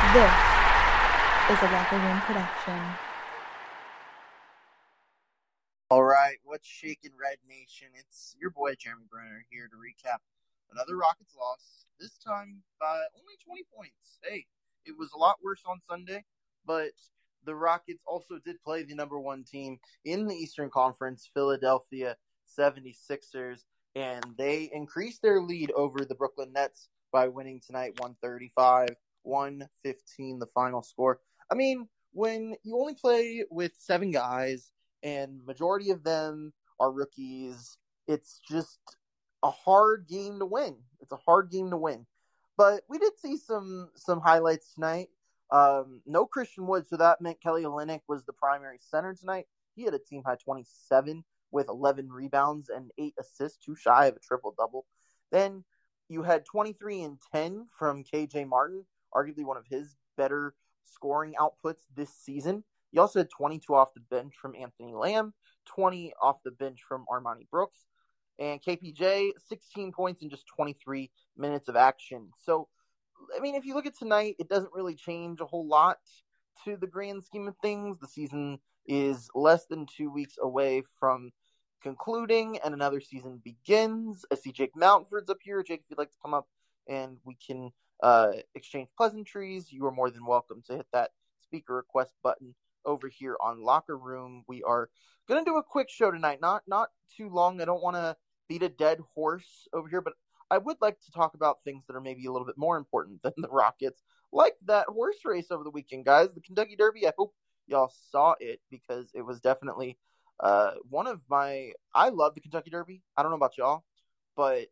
This is a Locker Room production. All right, what's shaking, Red Nation? It's your boy Jeremy Brenner here to recap another Rockets loss. This time by only 20 points. Hey, it was a lot worse on Sunday, but the Rockets also did play the number one team in the Eastern Conference, Philadelphia 76ers, and they increased their lead over the Brooklyn Nets by winning tonight 135-115, the final score. I mean, when you only play with 7 guys and majority of them are rookies, it's just a hard game to win. It's a hard game to win. But we did see some highlights tonight. No Christian Wood, so that meant Kelly Olynyk was the primary center tonight. He had a team high 27 with 11 rebounds and 8 assists, too shy of a triple-double. Then you had 23 and 10 from KJ Martin, arguably one of his better scoring outputs this season. He also had 22 off the bench from Anthony Lamb, 20 off the bench from Armani Brooks, and KPJ, 16 points in just 23 minutes of action. So, I mean, if you look at tonight, it doesn't really change a whole lot to the grand scheme of things. The season is less than 2 weeks away from concluding, and another season begins. I see Jake Mountford's up here. Jake, if you'd like to come up and we can exchange pleasantries, you are more than welcome to hit that speaker request button over here on Locker Room. We are going to do a quick show tonight, not too long. I don't want to beat a dead horse over here, but I would like to talk about things that are maybe a little bit more important than the Rockets, like that horse race over the weekend, guys. The Kentucky Derby. I hope y'all saw it because it was definitely one of my. I love the Kentucky Derby. I don't know about y'all, but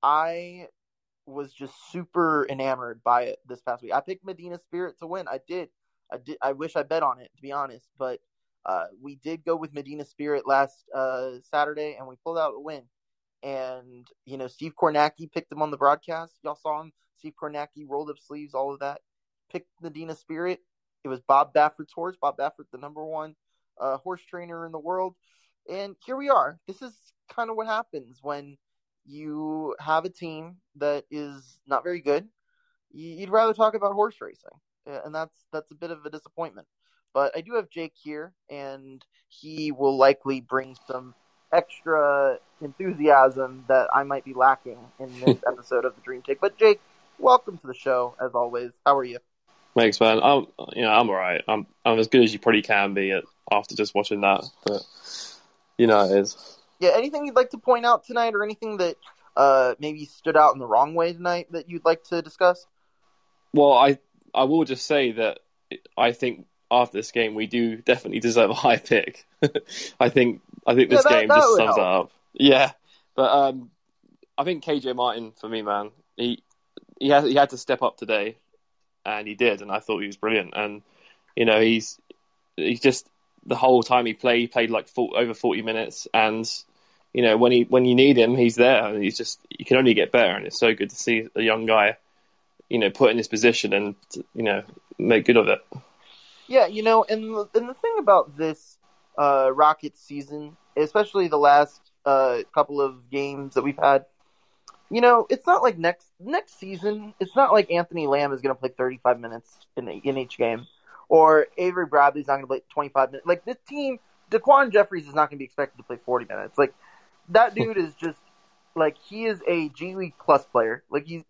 I was just super enamored by it this past week. I picked Medina Spirit to win. I did. I wish I bet on it, to be honest, but we did go with Medina Spirit last Saturday, and we pulled out a win. And, you know, Steve Kornacki picked him on the broadcast. Y'all saw him. Steve Kornacki rolled up sleeves, all of that. Picked Medina Spirit. It was Bob Baffert's horse. Bob Baffert, the number one horse trainer in the world. And here we are. This is kind of what happens when you have a team that is not very good. You'd rather talk about horse racing. And that's a bit of a disappointment. But I do have Jake here, and he will likely bring some extra enthusiasm that I might be lacking in this episode of the Dream Take. But Jake, welcome to the show, as always. How are you? Thanks, man. I'm all right. I'm as good as you probably can be after just watching that. But it is. Yeah. Anything you'd like to point out tonight, or anything that maybe stood out in the wrong way tonight that you'd like to discuss? Well, I will just say that I think after this game we do definitely deserve a high pick. I think this game just sums that up. Yeah, but I think KJ Martin, for me, man, he had to step up today, and he did, and I thought he was brilliant. And he's just the whole time he played like over 40 minutes, and when you need him, he's there, and you can only get better. And it's so good to see a young guy put in this position and make good of it. Yeah, and the thing about this Rockets season, especially the last couple of games that we've had, it's not like next season. It's not like Anthony Lamb is going to play 35 minutes in each game, or Avery Bradley's not going to play 25 minutes. Like, this team, Daquan Jeffries is not going to be expected to play 40 minutes. Like, that dude is just like, he is a G League plus player. Like, he's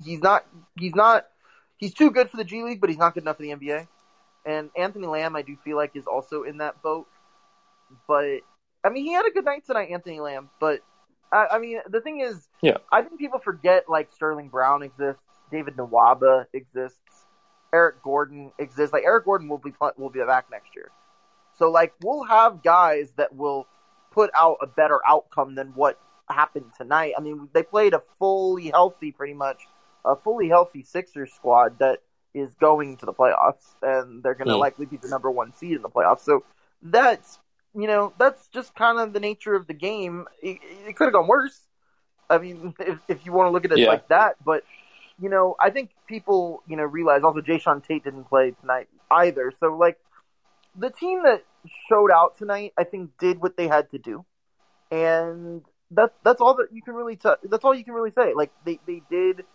too good for the G League, but he's not good enough for the NBA. And Anthony Lamb, I do feel like, is also in that boat. But, I mean, he had a good night tonight, Anthony Lamb. But, I mean, the thing is, yeah. I think people forget, like, Sterling Brown exists, David Nwaba exists, Eric Gordon exists. Like, Eric Gordon will be back next year. So, like, we'll have guys that will put out a better outcome than what happened tonight. I mean, they played a fully healthy Sixers squad that is going to the playoffs, and they're going to likely be the number one seed in the playoffs. So that's just kind of the nature of the game. It could have gone worse. I mean, if you want to look at it like that, but I think people realize also Jayshawn Tate didn't play tonight either. So like, the team that showed out tonight, I think, did what they had to do, and that's all that you can really that's all you can really say. Like, they did the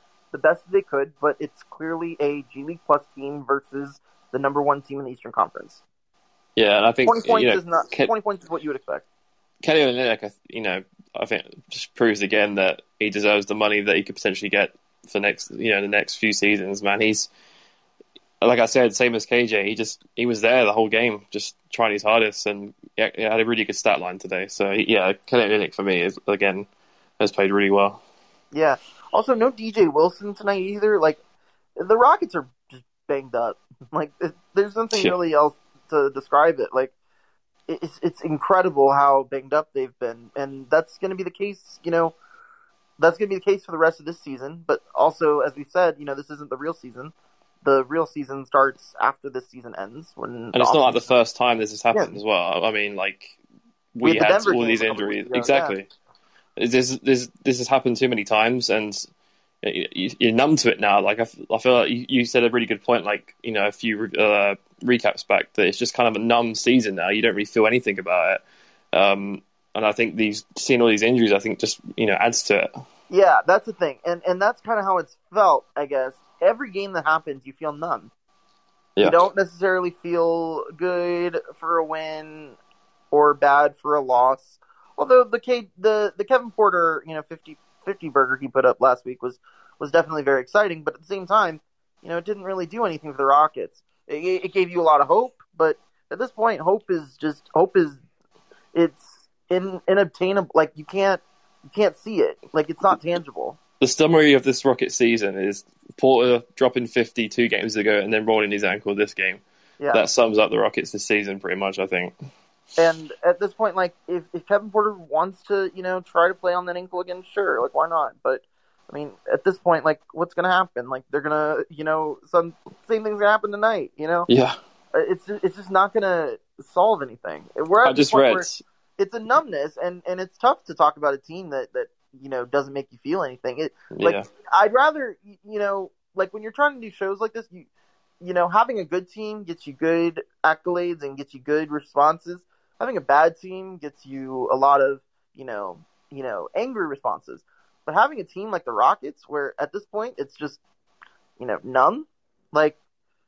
best they could, but it's clearly a G League Plus team versus the number one team in the Eastern Conference. Yeah, and I think 20 points is not 20 points is what you would expect. Kelly Olynyk, I think just proves again that he deserves the money that he could potentially get for the next few seasons. Man, he's, like I said, same as KJ. He was there the whole game, just trying his hardest, and he had a really good stat line today. So yeah, Kelly Olynyk for me has played really well. Yeah. Also, no DJ Wilson tonight either. Like, the Rockets are just banged up. Like, there's nothing really else to describe it. Like, it's incredible how banged up they've been, and that's going to be the case. That's going to be the case for the rest of this season. But also, as we said, this isn't the real season. The real season starts after this season ends. And it's not like the first time this has happened as well. I mean, like, we had all these injuries. Exactly. Yeah. This has happened too many times, and you're numb to it now. Like, I feel like you said a really good point, like, a few recaps back, that it's just kind of a numb season now. You don't really feel anything about it. And I think seeing all these injuries, I think just, adds to it. Yeah, that's the thing. And that's kind of how it's felt, I guess. Every game that happens, you feel numb. Yeah. You don't necessarily feel good for a win or bad for a loss. Although the Kevin Porter, 50 burger he put up last week was definitely very exciting, but at the same time, it didn't really do anything for the Rockets. It gave you a lot of hope, but at this point, hope is inobtainable. Like, you can't see it. Like, it's not tangible. The summary of this Rocket season is Porter dropping 50 2 games ago and then rolling his ankle this game. Yeah. That sums up the Rockets this season pretty much, I think. And at this point, like, if Kevin Porter wants to, try to play on that ankle again, sure, like, why not? But, I mean, at this point, like, what's going to happen? Like, they're going to, same thing's going to happen tonight, Yeah. It's just not going to solve anything. I just read. It's a numbness, and it's tough to talk about a team that doesn't make you feel anything. I'd rather, like, when you're trying to do shows like this, having a good team gets you good accolades and gets you good responses. Having a bad team gets you a lot of, angry responses. But having a team like the Rockets, where at this point it's just, numb, like,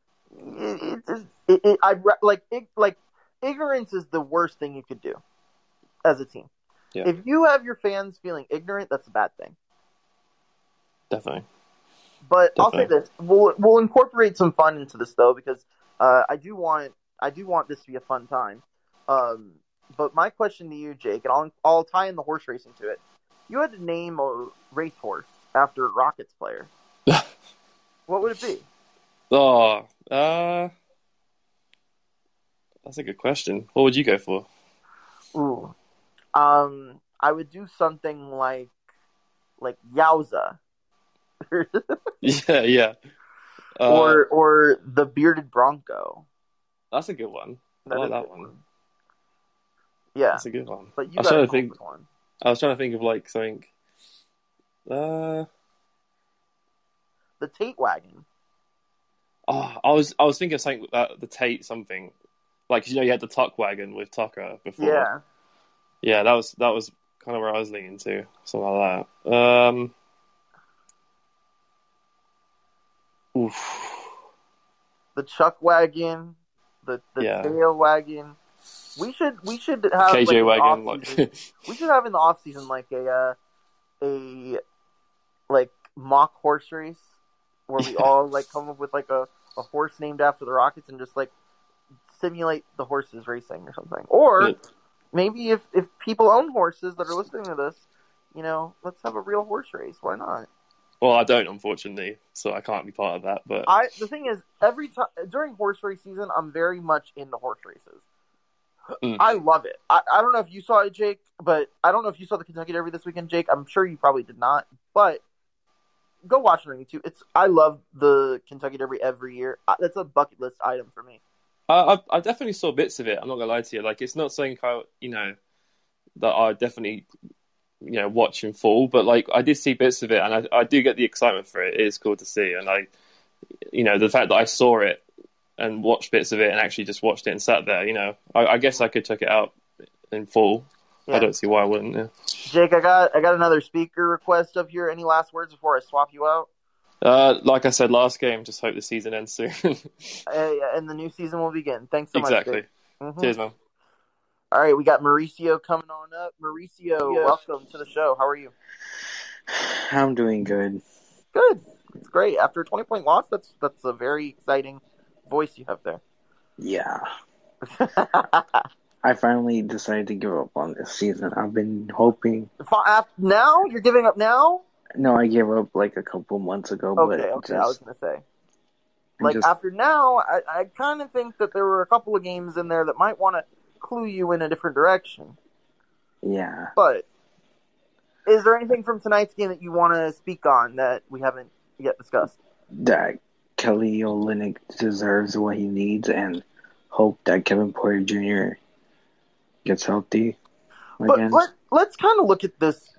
ignorance is the worst thing you could do as a team. Yeah. If you have your fans feeling ignorant, that's a bad thing. Definitely. But I'll say this: we'll incorporate some fun into this, though, because I do want this to be a fun time. But my question to you, Jake, and I'll tie in the horse racing to it. You had to name a racehorse after a Rockets player. What would it be? Oh, that's a good question. What would you go for? Ooh, I would do something like Yowza. Yeah. Or the Bearded Bronco. That's a good one. I like that one. Yeah, that's a good one. But you got to think with one. I was trying to think of like something. The Tate Wagon. Oh, I was thinking of something the Tate something, like you had the Tuck Wagon with Tucker before. Yeah, that was kind of where I was leaning to, something like that. Oof. The Chuck Wagon, the Tail Wagon. We should have KJ Wagon. We should have in the off season like a like mock horse race where we all like come up with like a horse named after the Rockets and just like simulate the horses racing or something. Or maybe if people own horses that are listening to this, let's have a real horse race. Why not? Well, I don't, unfortunately, so I can't be part of that. But the thing is, every time during horse race season, I'm very much into horse races. I love it. I don't know if you saw it, Jake, but I don't know if you saw the Kentucky Derby this weekend, Jake. I'm sure you probably did not, but go watch it on YouTube. I love the Kentucky Derby every year. That's a bucket list item for me. I definitely saw bits of it. I'm not gonna lie to you. Like, it's not something that I definitely watch in full, but like I did see bits of it, and I do get the excitement for it. It is cool to see, and the fact that I saw it and watched bits of it and actually just watched it and sat there, I guess I could check it out in full. Yeah. I don't see why I wouldn't. Yeah. Jake, I got another speaker request up here. Any last words before I swap you out? Like I said last game, just hope the season ends soon. And the new season will begin. Thanks so much, Exactly. Mm-hmm. Cheers, man. All right, we got Mauricio coming on up. Mauricio, welcome to the show. How are you? I'm doing good. Good. It's great. After a 20-point loss, that's a very exciting voice you have there. Yeah. I finally decided to give up on this season. I've been hoping. Now? You're giving up now? No, I gave up like a couple months ago. Okay, I was going to say. After now, I kind of think that there were a couple of games in there that might want to clue you in a different direction. Yeah. But is there anything from tonight's game that you want to speak on that we haven't yet discussed? That Kelly Olynyk deserves what he needs, and hope that Kevin Porter Jr. gets healthy again. But let's kind of look at this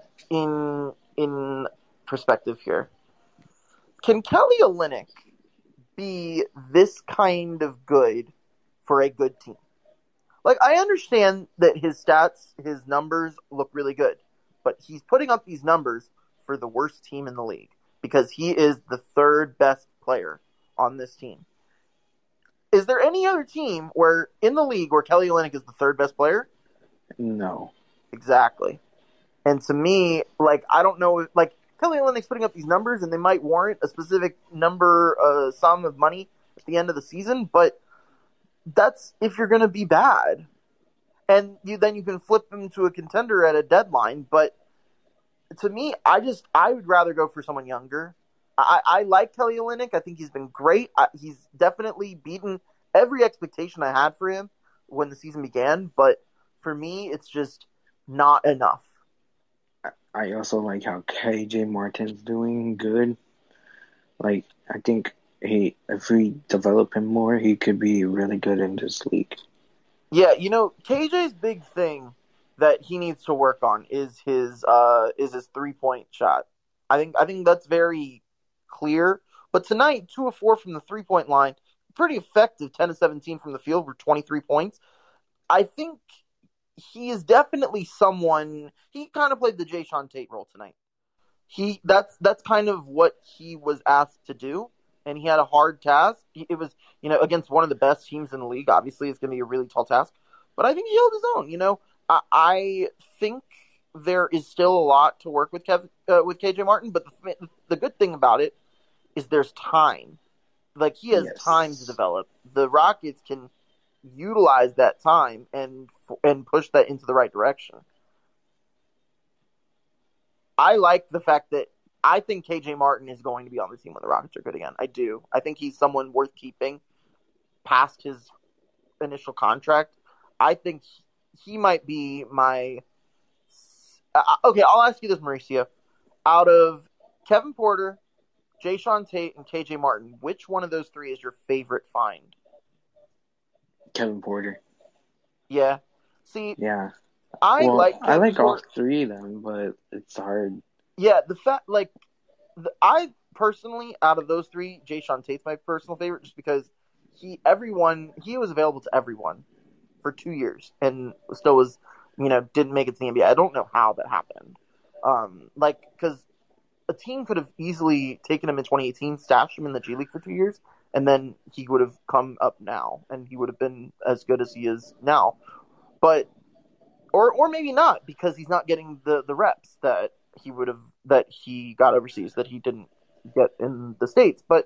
in perspective here. Can Kelly Olynyk be this kind of good for a good team? Like, I understand that his stats, his numbers look really good, but he's putting up these numbers for the worst team in the league because he is the third best player on this team. Is there any other team in the league where Kelly Olynyk is the third best player? No. Exactly. And to me, I don't know, Kelly Olynyk's putting up these numbers and they might warrant a specific sum of money at the end of the season, but that's if you're going to be bad. And then you can flip him to a contender at a deadline. But to me, I would rather go for someone younger. I like Kelly Olynyk. I think he's been great. He's definitely beaten every expectation I had for him when the season began. But for me, it's just not enough. I also like how KJ Martin's doing good. I think if we develop him more, he could be really good in this league. Yeah, KJ's big thing that he needs to work on is his 3-point shot. I think that's very clear. But tonight, 2 of 4 from the 3-point line, pretty effective. 10 of 17 from the field for 23 points. I think he is definitely someone. He kind of played the Jae'Sean Tate role tonight. That's kind of what he was asked to do. And he had a hard task. It was, against one of the best teams in the league. Obviously, it's going to be a really tall task. But I think he held his own. I think there is still a lot to work with KJ Martin. But the good thing about it is there's time. He has time to develop. The Rockets can utilize that time and push that into the right direction. I like the fact that I think KJ Martin is going to be on the team when the Rockets are good again. I do. I think he's someone worth keeping past his initial contract. I think he might be my... Okay, I'll ask you this, Mauricio. Out of Kevin Porter, Jae'Sean Tate, and KJ Martin, which one of those three is your favorite find? Kevin Porter. Yeah. See, yeah. I like all three of them, but it's hard. Yeah, the fact, I personally, out of those three, Jae'Sean Tate's my personal favorite just because he was available to everyone for 2 years and still was, didn't make it to the NBA. I don't know how that happened. Because a team could have easily taken him in 2018, stashed him in the G League for 2 years, and then he would have come up now, and he would have been as good as he is now. But, or maybe not, because he's not getting the reps that he got overseas that he didn't get in the States. But,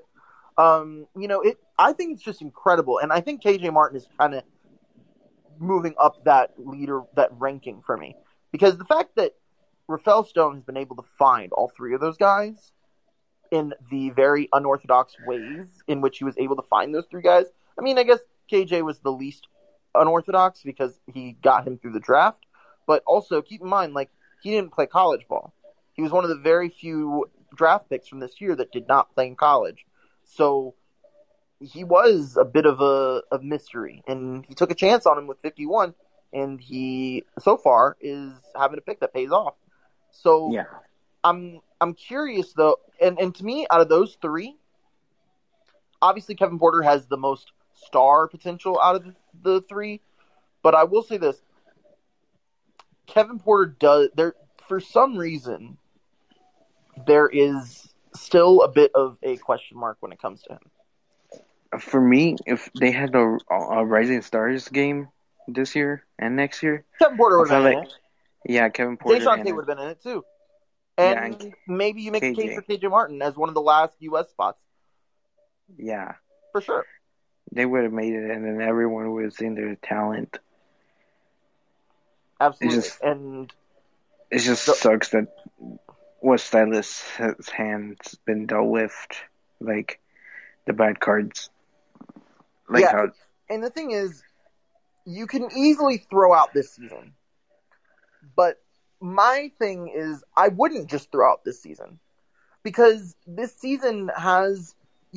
I think it's just incredible. And I think KJ Martin is kind of moving up that ranking for me. Because the fact that Rafael Stone has been able to find all three of those guys in the very unorthodox ways in which he was able to find those three guys. I mean, I guess KJ was the least unorthodox because he got him through the draft. But also, keep in mind, he didn't play college ball. He was one of the very few draft picks from this year that did not play in college. So he was a bit of a mystery. And he took a chance on him with 51. And he, so far, is having a pick that pays off. So yeah. I'm curious, though. And to me, out of those three, obviously Kevin Porter has the most star potential out of the three. But I will say this. Kevin Porter for some reason, there is still a bit of a question mark when it comes to him. For me, if they had a Rising Stars game this year and next year, Kevin Porter I would have felt been in like, it. yeah, Kevin Porter Jason and Tate would have been in it too. yeah, And and maybe you make a case for KJ. KJ Martin as one of the last U.S. spots. Yeah, For sure. they would have made it, and then everyone would have seen their talent. Absolutely. It just sucks that what Stylus' hands been dealt with, like the bad cards. Like how and the thing is, you can easily throw out this season. But my thing is, I wouldn't just throw out this season. Because this season has,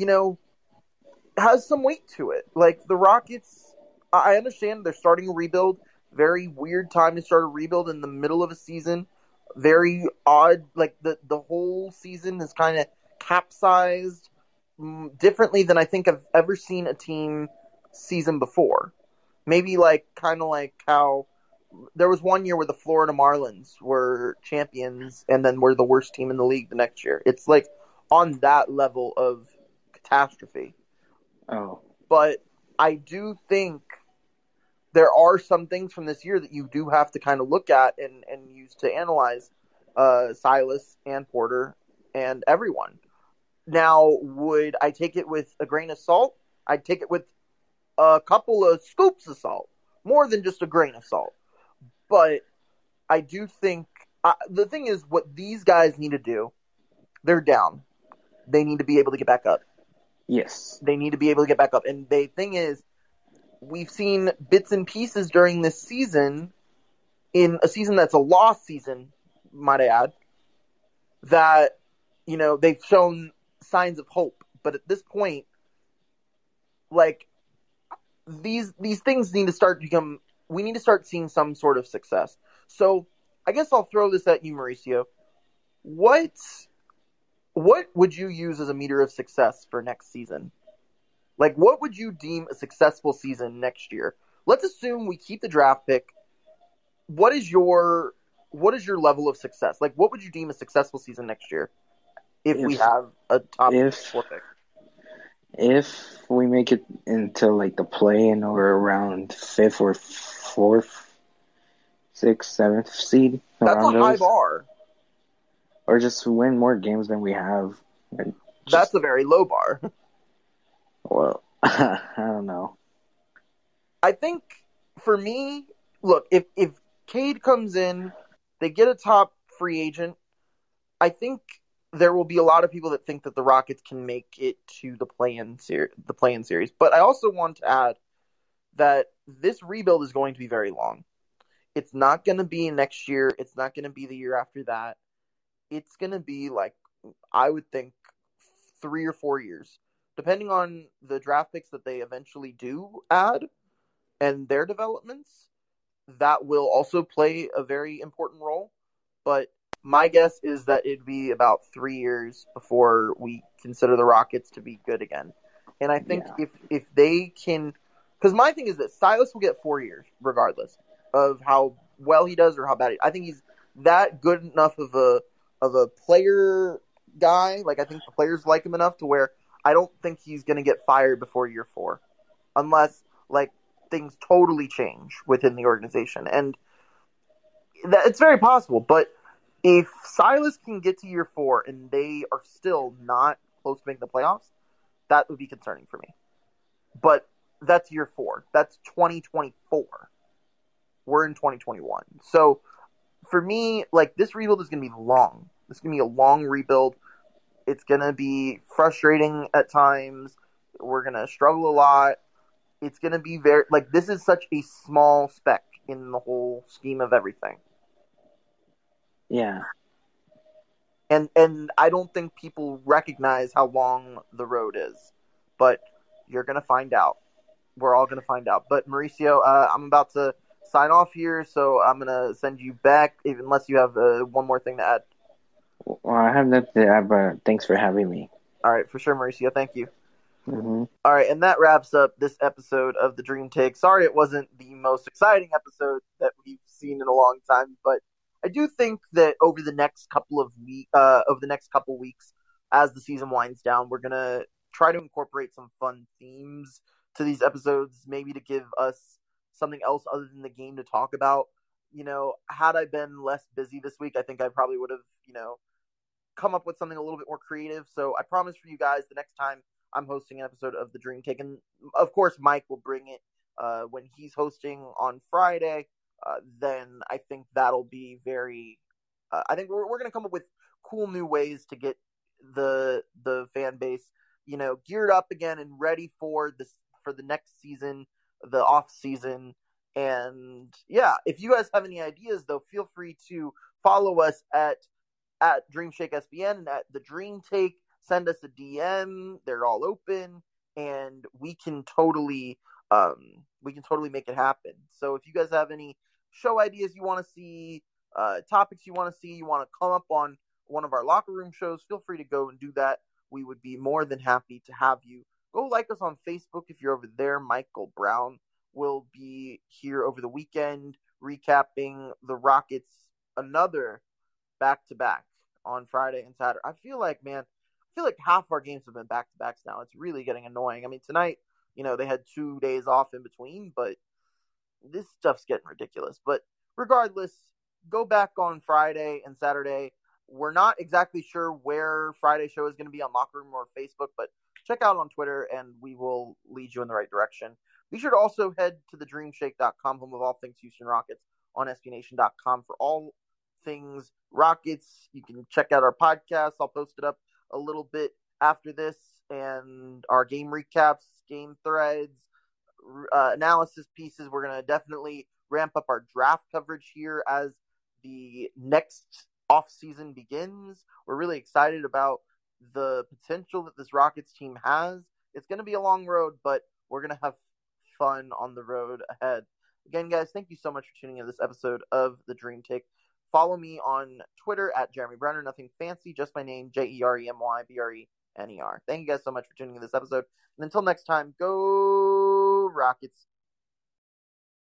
has some weight to it. Like, the Rockets, I understand they're starting a rebuild. Very weird time to start a rebuild in the middle of a season. Very odd. Like, the whole season is kind of capsized differently than I think I've ever seen a team season before. Maybe, kind of like how there was one year where the Florida Marlins were champions and then were the worst team in the league the next year. It's like on that level of catastrophe. Oh. But I do think there are some things from this year that you do have to kind of look at and use to analyze Silas and Porter and everyone. Now, would I take it with a grain of salt? I'd take it with a couple of scoops of salt, more than just a grain of salt. But I do think the thing is what these guys need to do, they're down. They need to be able to get back up. Yes. They need to be able to get back up. And the thing is, we've seen bits and pieces during this season, in a season that's a lost season, might I add, that, they've shown signs of hope. But at this point, like, these things need to start we need to start seeing some sort of success. So I guess I'll throw this at you, Mauricio. What would you use as a meter of success for next season? Like, what would you deem a successful season next year? Let's assume we keep the draft pick. What is your level of success? Like, what would you deem a successful season next year if we have a top 4 pick? If we make it into like the play-in or around 5th or 4th, 6th, 7th seed, that's a high bar. Or just win more games than we have. That's a very low bar. Well, I don't know. I think for me, look, if Cade comes in, they get a top free agent, I think there will be a lot of people that think that the Rockets can make it to the play-in series. But I also want to add that this rebuild is going to be very long. It's not going to be next year. It's not going to be the year after that. It's going to be I would think 3 or 4 years, depending on the draft picks that they eventually do add and their developments. That will also play a very important role. But my guess is that it'd be about 3 years before we consider the Rockets to be good again. And I think if they can, because my thing is that Silas will get 4 years regardless of how well he does or how bad I think he's that good enough of a player guy. Like, I think the players like him enough to where I don't think he's going to get fired before year 4, unless things totally change within the organization, and it's very possible. But if Silas can get to year 4 and they are still not close to making the playoffs, that would be concerning for me. But that's year 4. That's 2024. We're in 2021. So for me, this rebuild is going to be long. It's going to be a long rebuild. It's going to be frustrating at times. We're going to struggle a lot. It's going to be very, this is such a small speck in the whole scheme of everything. Yeah. And I don't think people recognize how long the road is. But you're going to find out. We're all going to find out. But Mauricio, I'm about to sign off here, so I'm going to send you back, unless you have one more thing to add. Well, I have nothing to add, but thanks for having me. All right, for sure, Mauricio. Thank you. Mm-hmm. All right, and that wraps up this episode of the Dream Take. Sorry it wasn't the most exciting episode that we've seen in a long time, but I do think that over the next couple weeks, as the season winds down, we're going to try to incorporate some fun themes to these episodes, maybe to give us something else other than the game to talk about. Had I been less busy this week, I think I probably would have, come up with something a little bit more creative. So I promise for you guys, the next time I'm hosting an episode of the Dream Take, and of course Mike will bring it when he's hosting on Friday, then I think that'll be very. I think we're going to come up with cool new ways to get the fan base, geared up again and ready for the next season, the off season. And yeah, if you guys have any ideas, though, feel free to follow us at DreamShake SBN and at the Dream Take. Send us a DM; they're all open, and we can totally make it happen. So if you guys have any show ideas you want to see, topics you want to see, you want to come up on one of our locker room shows, feel free to go and do that. We would be more than happy to have you. Go like us on Facebook if you're over there. Michael Brown will be here over the weekend recapping the Rockets' another back-to-back on Friday and Saturday. I feel like half our games have been back-to-backs now. It's really getting annoying. I mean, tonight, they had 2 days off in between, but this stuff's getting ridiculous. But regardless, go back on Friday and Saturday. We're not exactly sure where Friday's show is going to be on Locker Room or Facebook, but check out on Twitter and we will lead you in the right direction. Be sure to also head to thedreamshake.com, home of all things Houston Rockets, on SBNation.com for all things Rockets. You can check out our podcast. I'll post it up a little bit after this, and our game recaps, game threads, analysis pieces. We're going to definitely ramp up our draft coverage here as the next off season begins. We're really excited about the potential that this Rockets team has. It's going to be a long road, but we're going to have fun on the road ahead. Again, guys, thank you so much for tuning in to this episode of The Dream Take. Follow me on Twitter at Jeremy Brenner. Nothing fancy, just my name, JeremyBrenner. Thank you guys so much for tuning in to this episode. And until next time, go Rockets.